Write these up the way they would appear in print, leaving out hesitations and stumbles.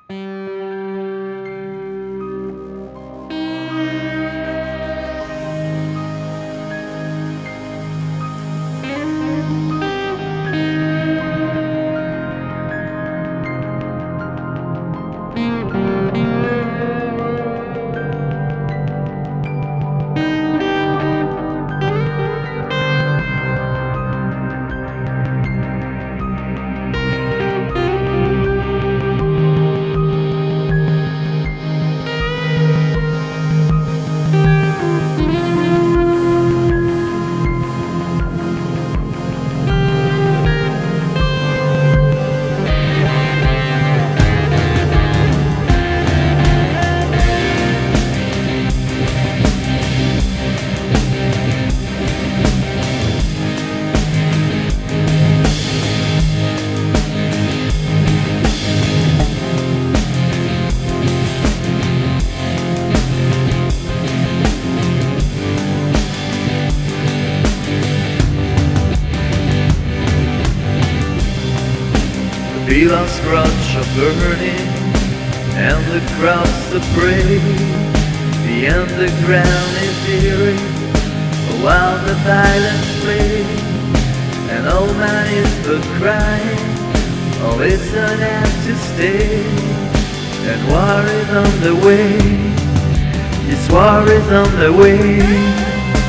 Feel our scratch of burning, and the crowds that pray. The underground is eerie, while the violence plays. And old man is but crying, oh it's an end to stay. And war is on the way, this war is on the way.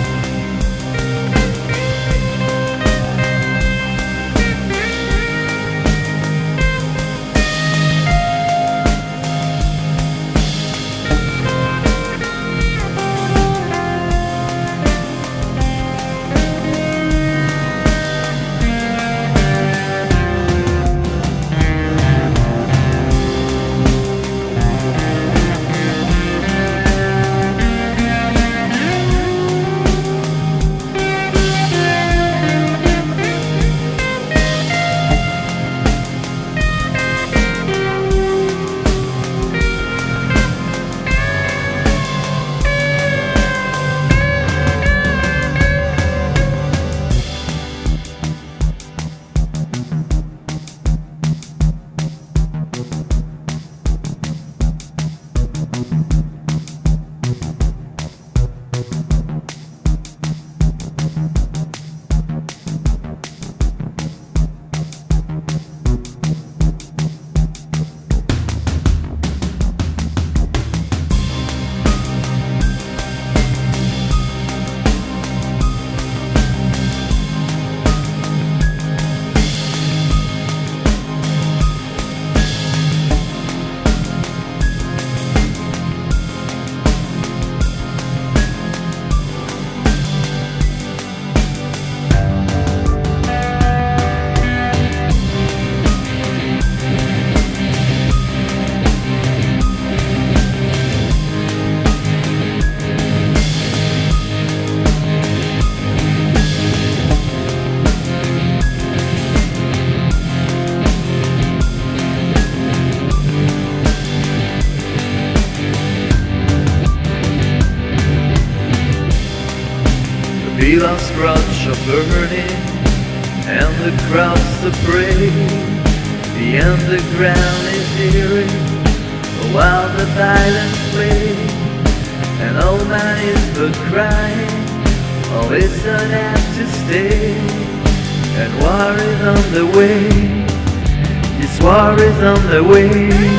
Feel our scratch of burning, and the crowds that pray. The underground is eerie, while the violence plays. An old man is but crying, oh it's an end to stay. And war is on the way, this war is on the way.